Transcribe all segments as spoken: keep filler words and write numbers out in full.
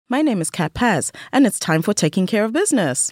My name is Kat Paz, and it's time for Taking Care of Business.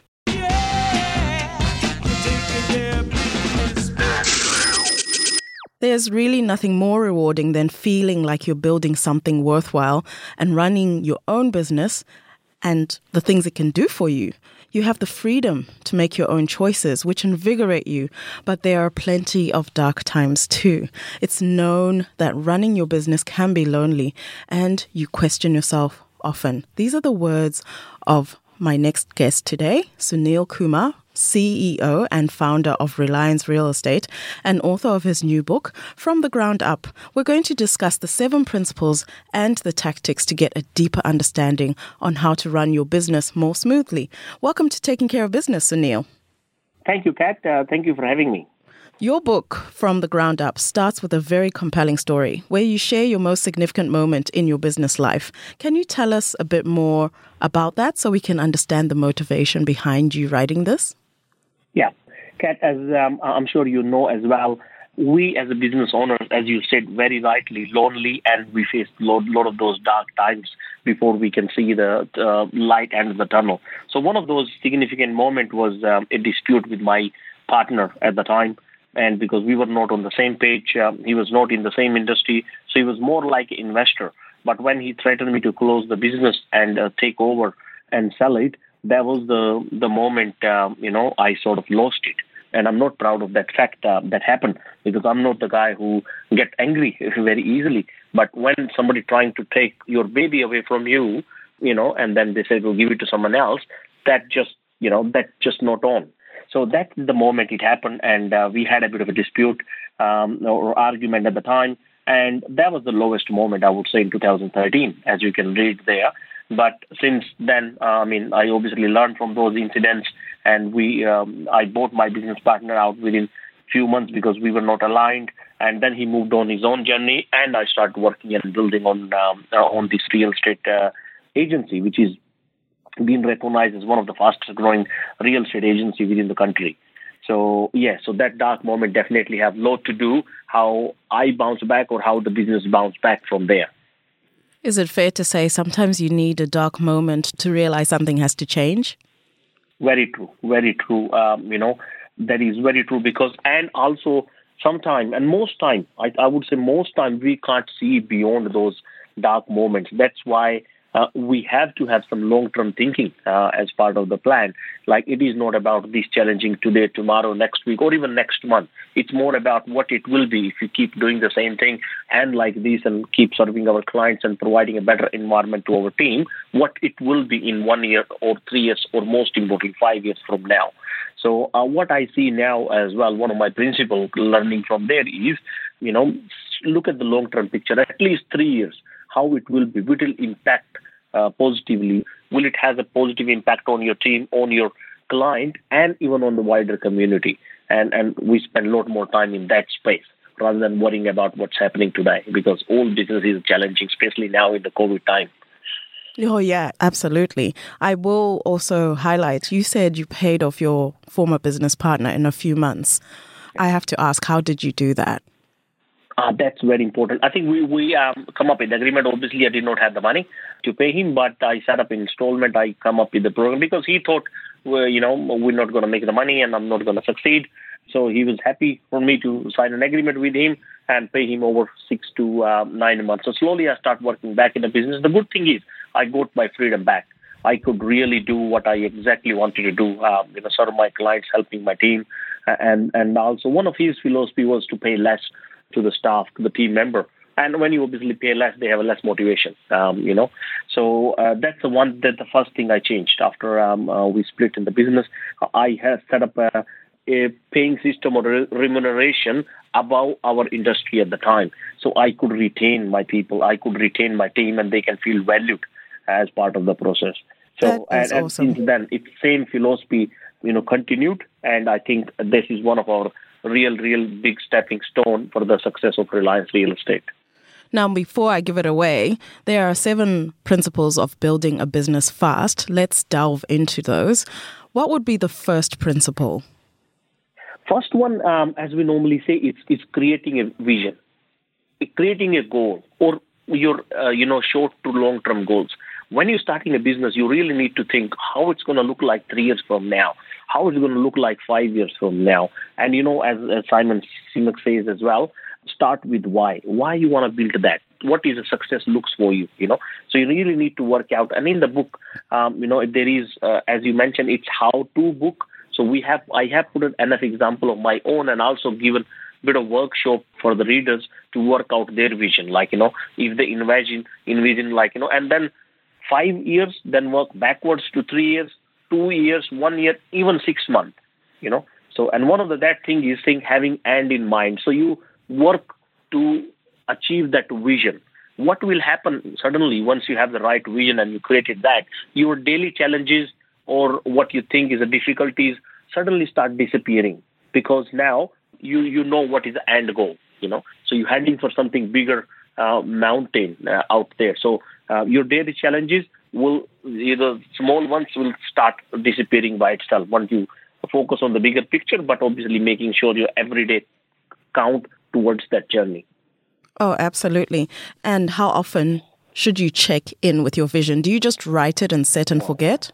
There's really nothing more rewarding than feeling like you're building something worthwhile and running your own business and the things it can do for you. You have the freedom to make your own choices, which invigorate you, but there are plenty of dark times too. It's known that running your business can be lonely, and you question yourself often. These are the words of my next guest today, Sunil Kumar, C E O and founder of Reliance Real Estate and author of his new book, From the Ground Up. We're going to discuss the seven principles and the tactics to get a deeper understanding on how to run your business more smoothly. Welcome to Taking Care of Business, Sunil. Thank you, Kat. Uh, thank you for having me. Your book, From the Ground Up, starts with a very compelling story where you share your most significant moment in your business life. Can you tell us a bit more about that so we can understand the motivation behind you writing this? Yeah. Kat, as um, I'm sure you know as well, we as a business owner, as you said very rightly, lonely, and we face a lot, lot of those dark times before we can see the uh, light end of the tunnel. So one of those significant moments was um, a dispute with my partner at the time. And because we were not on the same page, uh, he was not in the same industry, so he was more like an investor. But when he threatened me to close the business and uh, take over and sell it, that was the the moment, uh, you know, I sort of lost it. And I'm not proud of that fact uh, that happened, because I'm not the guy who get angry very easily. But when somebody trying to take your baby away from you, you know, and then they say, we'll give it to someone else, that just, you know, that just not on. So that's the moment it happened, and uh, we had a bit of a dispute um, or argument at the time. And that was the lowest moment, I would say, in two thousand thirteen, as you can read there. But since then, uh, I mean, I obviously learned from those incidents, and we, um, I bought my business partner out within few months because we were not aligned. And then he moved on his own journey, and I started working and building on um, uh, on this real estate uh, agency, which is been recognized as one of the fastest growing real estate agency within the country. So, yeah, so that dark moment definitely have a lot to do how I bounce back or how the business bounce back from there. Is it fair to say sometimes you need a dark moment to realize something has to change? Very true, very true. Um, you know, that is very true because, and also sometime, and most time, I, I would say most time we can't see beyond those dark moments. That's why Uh, we have to have some long-term thinking uh, as part of the plan. Like, it is not about this challenging today, tomorrow, next week, or even next month. It's more about what it will be if you keep doing the same thing and like this and keep serving our clients and providing a better environment to our team, what it will be in one year or three years or most importantly, five years from now. So uh, what I see now as well, one of my principal learning from there is, you know, look at the long-term picture, at least three years. How it will be, will it impact uh, positively? Will it have a positive impact on your team, on your client, and even on the wider community? And and we spend a lot more time in that space rather than worrying about what's happening today, because all business is challenging, especially now in the COVID time. Oh, yeah, absolutely. I will also highlight, you said you paid off your former business partner in a few months. I have to ask, how did you do that? Uh, that's very important. I think we, we um, come up with the agreement. Obviously, I did not have the money to pay him, but I set up installment. I come up with the program because he thought, well, you know, we're not going to make the money and I'm not going to succeed. So he was happy for me to sign an agreement with him and pay him over six to uh, nine months. So slowly I start working back in the business. The good thing is I got my freedom back. I could really do what I exactly wanted to do, uh, you know, serve my clients, helping my team. And, and also one of his philosophy was to pay less to the staff, to the team member. And when you obviously pay less, they have a less motivation, um, you know. So uh, that's the one, that the first thing I changed after um, uh, we split in the business. I have set up a, a paying system or re- remuneration above our industry at the time. So I could retain my people, I could retain my team, and they can feel valued as part of the process. So that is and, awesome. and since then, it's same philosophy, you know, continued. And I think this is one of our real, real big stepping stone for the success of Reliance Real Estate. Now, before I give it away, there are seven principles of building a business fast. Let's delve into those. What would be the first principle? First one, um, as we normally say, it's, it's creating a vision, creating a goal, or your, uh, you know, short to long-term goals. when you're starting a business, you really need to think how it's going to look like three years from now, how it's going to look like five years from now. And, you know, as, as Simon Sinek says as well, start with why. Why you want to build that? What is a success looks for you, you know? So you really need to work out. And in the book, um, you know, there is, uh, as you mentioned, it's how-to book. So we have, I have put an enough example of my own and also given a bit of workshop for the readers to work out their vision. Like, you know, if they envision, envision like, you know, and then five years, then work backwards to three years, two years, one year, even six months, you know. So, and one of the, that thing is saying having end in mind. So you work to achieve that vision. What will happen suddenly once you have the right vision and you created that, your daily challenges or what you think is the difficulties suddenly start disappearing because now you, you know what is the end goal, you know. So you're heading for something bigger, uh, mountain uh, out there. So uh, your daily challenges will, either small ones will start disappearing by itself once you focus on the bigger picture, but obviously making sure your everyday count towards that journey. Oh, absolutely. And how often should you check in with your vision? Do you just write it and set and forget?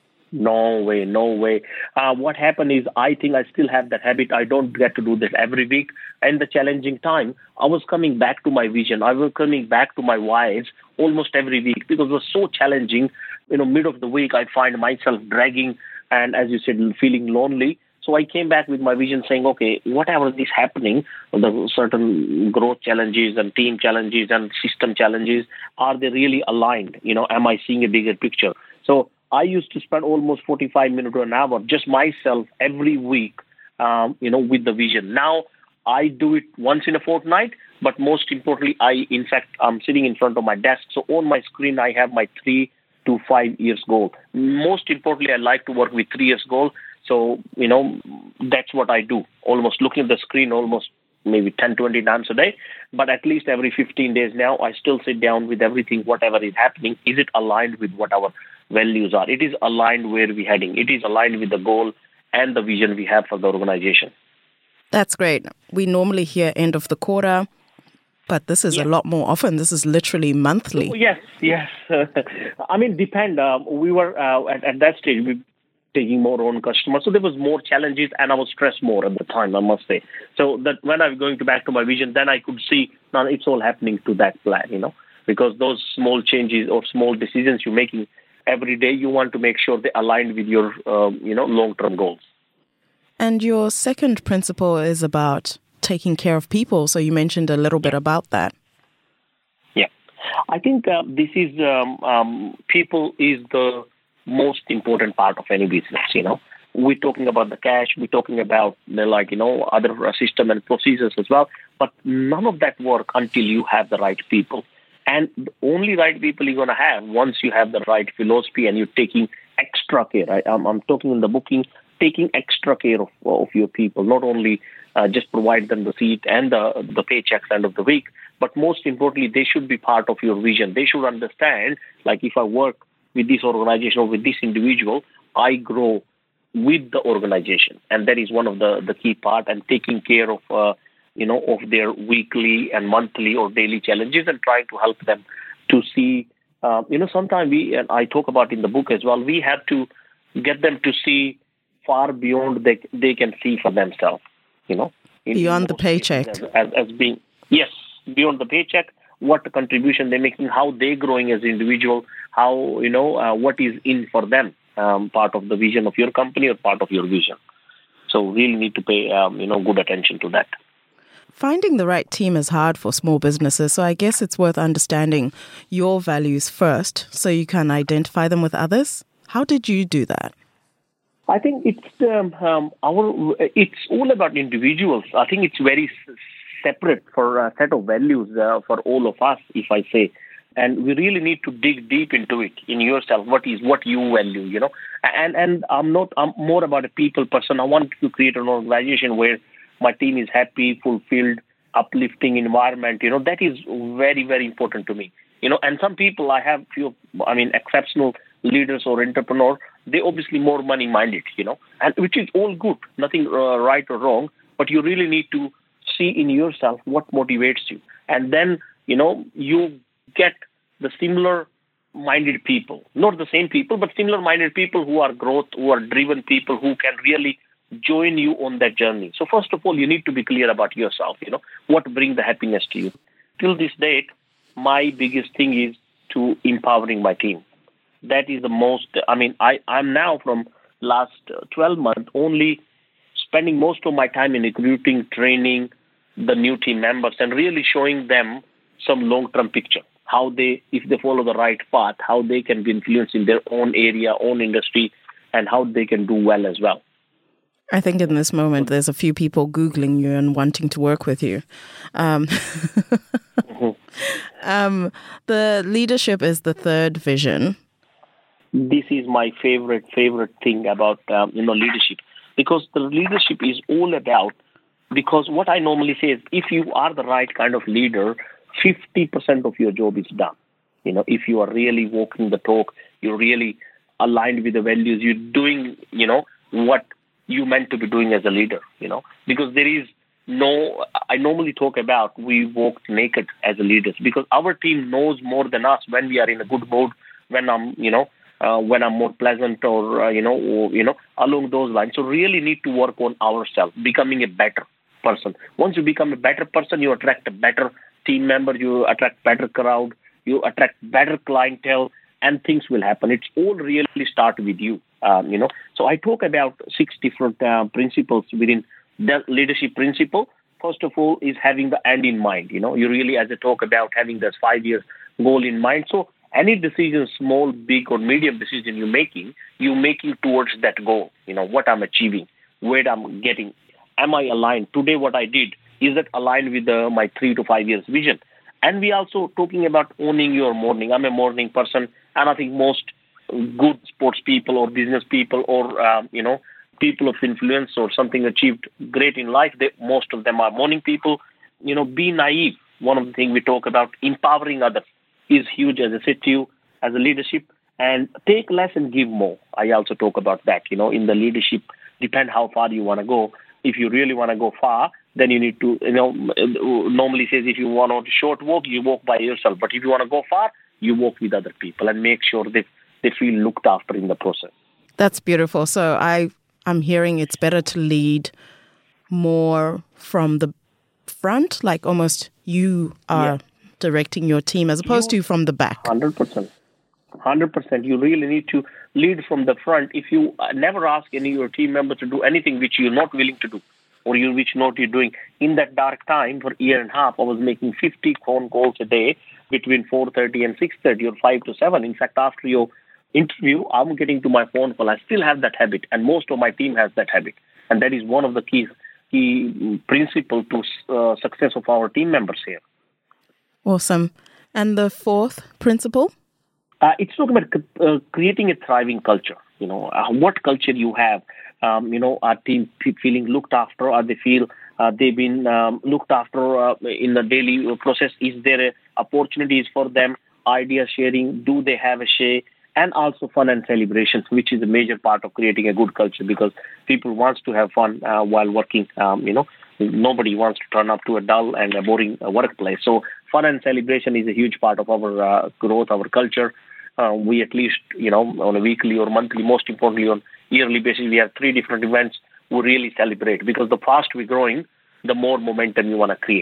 No way, no way. Uh, what happened is I think I still have that habit. I don't get to do this every week. And the challenging time, I was coming back to my vision. I was coming back to my whys almost every week because it was so challenging. You know, mid of the week, I find myself dragging and, as you said, feeling lonely. So I came back with my vision saying, okay, whatever is happening, the certain growth challenges and team challenges and system challenges, are they really aligned? You know, am I seeing a bigger picture? So I used to spend almost forty-five minutes to an hour just myself every week, um, you know, with the vision. Now I do it once in a fortnight, but most importantly, I, in fact, I'm sitting in front of my desk. So on my screen, I have my three to five years goal. Most importantly, I like to work with three years goal. So, you know, that's what I do, almost looking at the screen almost maybe ten, twenty times a day. But at least every fifteen days now, I still sit down with everything, whatever is happening. Is it aligned with what our values are? It is aligned where we're heading. It is aligned with the goal and the vision we have for the organization. That's great. We normally hear end of the quarter, but this is yes. a lot more often. This is literally monthly. Oh, yes, yes. I mean, depend. Uh, we were uh, at, at that stage, we taking more own customers. So there was more challenges and I was stressed more at the time, I must say. So that when I was going to back to my vision, then I could see now it's all happening to that plan, you know, because those small changes or small decisions you're making every day, you want to make sure they align with your, um, you know, long-term goals. And your second principle is about taking care of people. So you mentioned a little bit about that. Yeah. I think uh, this is, um, um, people is the most important part of any business, you know. We're talking about the cash, we're talking about the, like, you know, other system and procedures as well, but none of that work until you have the right people. And the only right people you're going to have once you have the right philosophy and you're taking extra care. I, I'm, I'm talking in the booking, taking extra care of, of your people, not only uh, just provide them the seat and the, the paychecks end of the week, but most importantly, they should be part of your vision. They should understand, like, if I work with this organization or with this individual, I grow with the organization. And that is one of the, the key part, and taking care of, uh, you know, of their weekly and monthly or daily challenges and trying to help them to see, uh, you know, sometimes we, and I talk about in the book as well, we have to get them to see far beyond they, they can see for themselves, you know. Beyond the paycheck. As, as, as being, yes, beyond the paycheck, what contribution they're making, how they're growing as an individual, how, you know, uh, what is in for them, um, part of the vision of your company or part of your vision. So really need to pay, um, you know, good attention to that. Finding the right team is hard for small businesses, so I guess it's worth understanding your values first so you can identify them with others. How did you do that? I think it's um, um, our. It's all about individuals. I think it's very separate for a set of values uh, for all of us, if I say. And we really need to dig deep into it in yourself. What is what you value, you know? And and I'm not. I'm more about a people person. I want to create an organization where my team is happy, fulfilled, uplifting environment. You know, that is very, very important to me. You know, and some people I have few. I mean, exceptional leaders or entrepreneurs. They obviously more money minded. You know, and which is all good. Nothing uh, right or wrong. But you really need to see in yourself what motivates you, and then you know you get the similar minded people, not the same people, but similar minded people who are growth, who are driven people who can really join you on that journey. So first of all, you need to be clear about yourself, you know, what brings the happiness to you. Till this date, my biggest thing is to empowering my team. That is the most, I mean, I, I'm now from last twelve months only spending most of my time in recruiting, training the new team members and really showing them some long-term picture, how they, if they follow the right path, how they can be influenced in their own area, own industry, and how they can do well as well. I think in this moment, there's a few people Googling you and wanting to work with you. Um, mm-hmm. um, the leadership is the third vision. This is my favorite, favorite thing about, um, you know, leadership, because the leadership is all about, because what I normally say is if you are the right kind of leader, fifty percent of your job is done. You know, if you are really walking the talk, you're really aligned with the values, you're doing, you know, what you meant to be doing as a leader, you know, because there is no, I normally talk about we walk naked as a leaders because our team knows more than us when we are in a good mood, when I'm, you know, uh, when I'm more pleasant or, uh, you know, or, you know, along those lines. So really need to work on ourselves, becoming a better person. Once you become a better person, you attract a better team member, you attract better crowd, you attract better clientele, and things will happen. It's all really start with you, um, you know. So I talk about six different uh, principles within the leadership principle. First of all is having the end in mind. You know, you really, as I talk about, having this five years goal in mind. So any decision, small, big, or medium decision you're making, you're making towards that goal. You know, what I'm achieving, where I'm getting. Am I aligned? Today, what I did, is that aligned with uh, my three to five years vision? And we also talking about owning your morning. I'm a morning person, and I think most good sports people or business people or, um, you know, people of influence or something achieved great in life, they, most of them are morning people. You know, be naive. One of the things we talk about, empowering others, is huge, as I said to you, as a leadership. And take less and give more. I also talk about that, you know, in the leadership, depend how far you want to go. If you really want to go far, then you need to, you know, normally says if you want a short walk, you walk by yourself. But if you want to go far, you walk with other people and make sure they, they feel looked after in the process. That's beautiful. So I, I'm hearing it's better to lead more from the front, like almost you are yeah. directing your team as opposed you, to from the back. one hundred percent. one hundred percent. You really need to lead from the front. If you never ask any of your team members to do anything which you're not willing to do, or you which not you're doing, in that dark time for a year and a half, I was making fifty phone calls a day between four thirty and six thirty or five to seven. In fact, after your interview, I'm getting to my phone call. I still have that habit, and most of my team has that habit. And that is one of the key, key principles to uh, success of our team members here. Awesome. And the fourth principle? Uh, it's talking about uh, creating a thriving culture. You know, uh, what culture you have. Um, you know, are team feeling looked after? Are they feel uh, they've been um, looked after uh, in the daily process? Is there a, opportunities for them? Idea sharing? Do they have a share? And also fun and celebrations, which is a major part of creating a good culture, because people wants to have fun uh, while working. Um, you know, nobody wants to turn up to a dull and a boring uh, workplace. So fun and celebration is a huge part of our uh, growth, our culture. Uh, we at least, you know, on a weekly or monthly, most importantly on yearly basis, we have three different events we really celebrate, because the faster we're growing, the more momentum you want to create.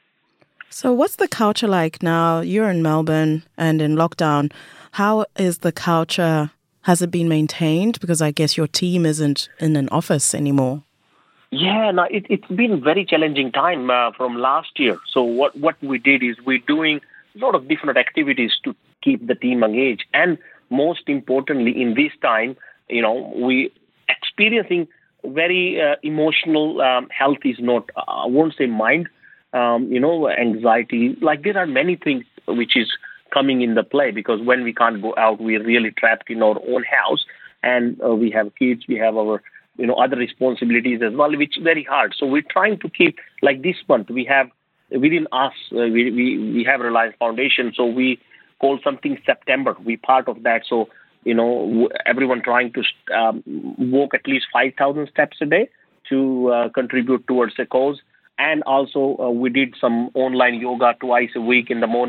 So what's the culture like now? You're in Melbourne and in lockdown. How is the culture? Has it been maintained? Because I guess your team isn't in an office anymore. Yeah, no, it, it's been a very challenging time uh, from last year. So what, what we did is we're doing a lot of different activities to keep the team engaged. And most importantly, in this time, you know, we experiencing very uh, emotional um, health is not, uh, I won't say mind, um, you know, anxiety. Like there are many things which is coming in the play, because when we can't go out, we're really trapped in our own house, and uh, we have kids, we have our, you know, other responsibilities as well, which is very hard. So we're trying to keep, like this month, we have within us, uh, we, we, we have Reliance Foundation. So we call something September. We part of that. So, you know, everyone trying to um, walk at least five thousand steps a day to uh, contribute towards a cause. And also uh, we did some online yoga twice a week in the morning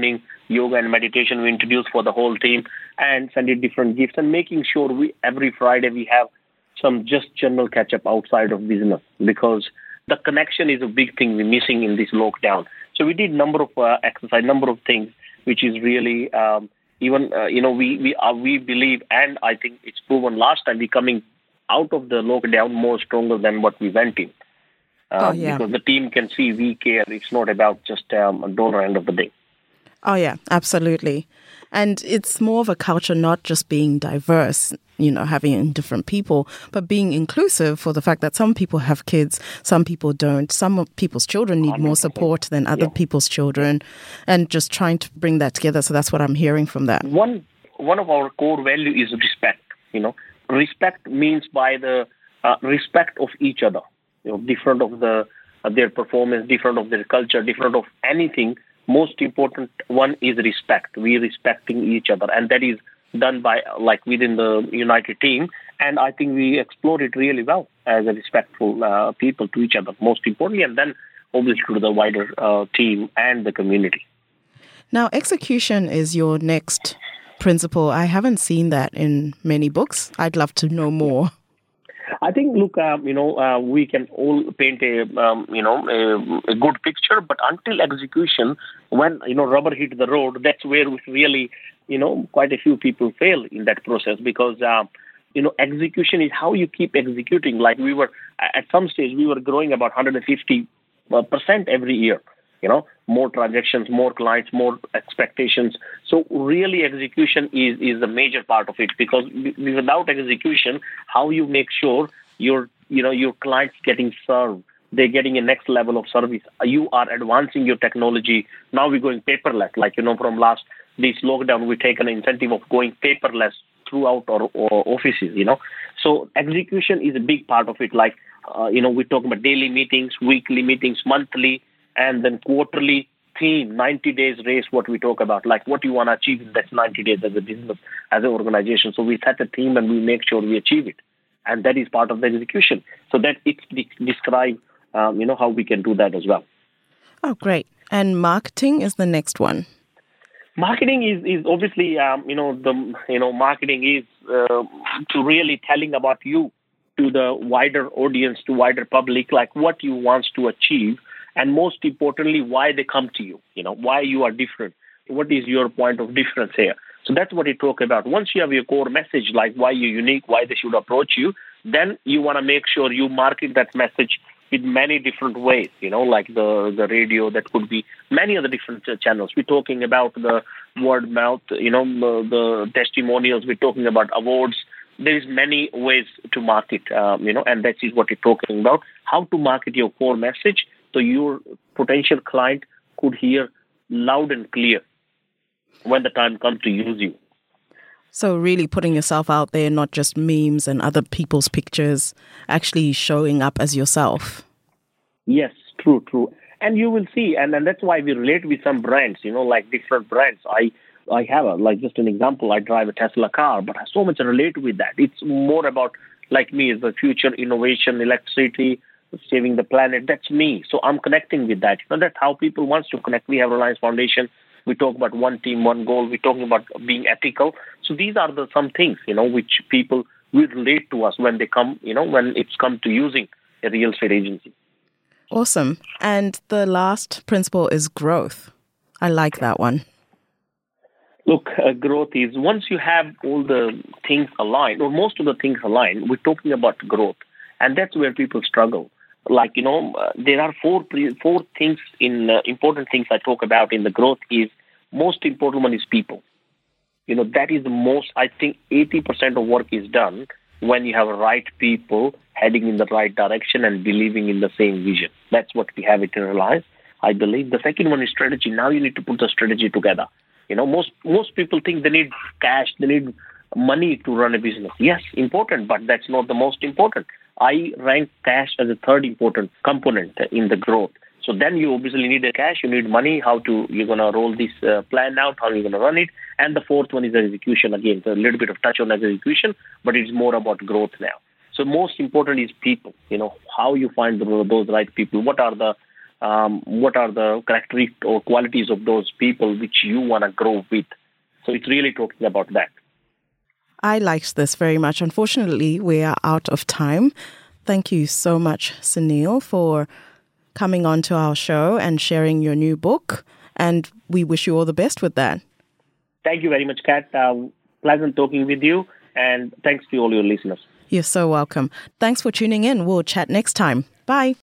yoga and meditation we introduce for the whole team, and sending different gifts, and making sure we every Friday we have some just general catch up outside of business, because the connection is a big thing we're missing in this lockdown. So we did number of uh, exercise, number of things, which is really um, even uh, you know we we uh, we believe, and I think it's proven last time we coming out of the lockdown more stronger than what we went in. Um, oh, yeah. Because the team can see we care. It's not about just um, a dollar end of the day. Oh, yeah, absolutely. And it's more of a culture not just being diverse, you know, having different people, but being inclusive for the fact that some people have kids, some people don't. Some people's children need more support than other yeah. people's children, and just trying to bring that together. So that's what I'm hearing from that. One, one of our core values is respect, you know. Respect means by the uh, respect of each other, you know, different of the uh, their performance, different of their culture, different of anything. Most important one is respect. We respecting each other, and that is done by like within the United team. And I think we explore it really well as a respectful uh, people to each other, most importantly, and then obviously to the wider uh, team and the community. Now, execution is your next principle. I haven't seen that in many books. I'd love to know more. I think, look, uh, you know, uh, we can all paint a, um, you know, a, a good picture, but until execution, when, you know, rubber hit the road, that's where we really, you know, quite a few people fail in that process, because, uh, you know, execution is how you keep executing. Like we were, at some stage, we were growing about one hundred fifty percent every year. You know, more transactions, more clients, more expectations. So really execution is, is the major part of it, because without execution, how you make sure your, you know, your clients getting served, they're getting a next level of service. You are advancing your technology. Now we're going paperless. Like, you know, from last, this lockdown, we take an incentive of going paperless throughout our, our offices, you know. So execution is a big part of it. Like, uh, you know, we're talking about daily meetings, weekly meetings, monthly, and then quarterly theme, ninety days race, what we talk about, like what you want to achieve in that ninety days as a business, as an organization. So we set a theme and we make sure we achieve it. And that is part of the execution. So that it de- describe, um, you know, how we can do that as well. Oh, great. And marketing is the next one. Marketing is, is obviously, um, you know, the, you know, marketing is uh, to really telling about you to the wider audience, to wider public, like what you want to achieve. And most importantly, why they come to you, you know, why you are different. What is your point of difference here? So that's what we talk about. Once you have your core message, like why you're unique, why they should approach you, then you want to make sure you market that message with many different ways, you know, like the, the radio, that could be many other different uh, channels. We're talking about the word mouth, you know, the, the testimonials. We're talking about awards. There is many ways to market, um, you know, and that is what we're talking about, how to market your core message so your potential client could hear loud and clear when the time comes to use you. So really putting yourself out there, not just memes and other people's pictures, actually showing up as yourself. Yes, true, true. And you will see, and, and that's why we relate with some brands, you know, like different brands. I I have, a, like just an example, I drive a Tesla car, but I so much relate with that. It's more about, like me, is the future, innovation, electricity, saving the planet. That's me. So I'm connecting with that. You know, that's how people want to connect. We have Reliance Foundation. We talk about one team, one goal. We're talking about being ethical. So these are the some things, you know, which people will relate to us when they come, you know, when it's come to using a real estate agency. Awesome. And the last principle is growth. I like that one. Look, uh, growth is once you have all the things aligned, or most of the things aligned, we're talking about growth. And that's where people struggle. Like, you know, uh, there are four four things in uh, important things I talk about in the growth is most important one is people. You know, that is the most, I think eighty percent of work is done when you have right people heading in the right direction and believing in the same vision. That's what we have it in Reliance, I believe. The second one is strategy. Now you need to put the strategy together. You know, most most people think they need cash, they need money to run a business. Yes, important, but that's not the most important. I rank cash as a third important component in the growth. So then you obviously need a cash, you need money, how to, you're going to roll this uh, plan out, how you're going to run it. And the fourth one is the execution. Again, so a little bit of touch on execution, but it's more about growth now. So most important is people, you know, how you find the, those right people. What are the um, what are the characteristics or qualities of those people which you want to grow with. So it's really talking about that. I liked this very much. Unfortunately, we are out of time. Thank you so much, Sunil, for coming on to our show and sharing your new book. And we wish you all the best with that. Thank you very much, Kat. Uh, pleasant talking with you. And thanks to all your listeners. You're so welcome. Thanks for tuning in. We'll chat next time. Bye.